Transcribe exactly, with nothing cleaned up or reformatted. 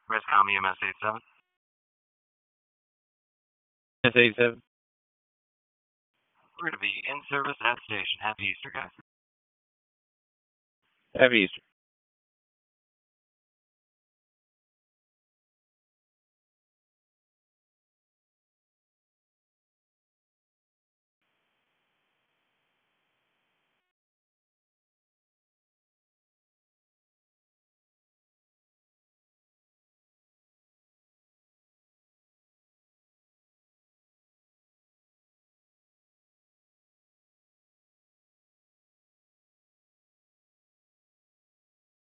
Rescom E M S eighty-seven. S eighty-seven. We're to be in service at station. Happy Easter, guys. Happy Easter.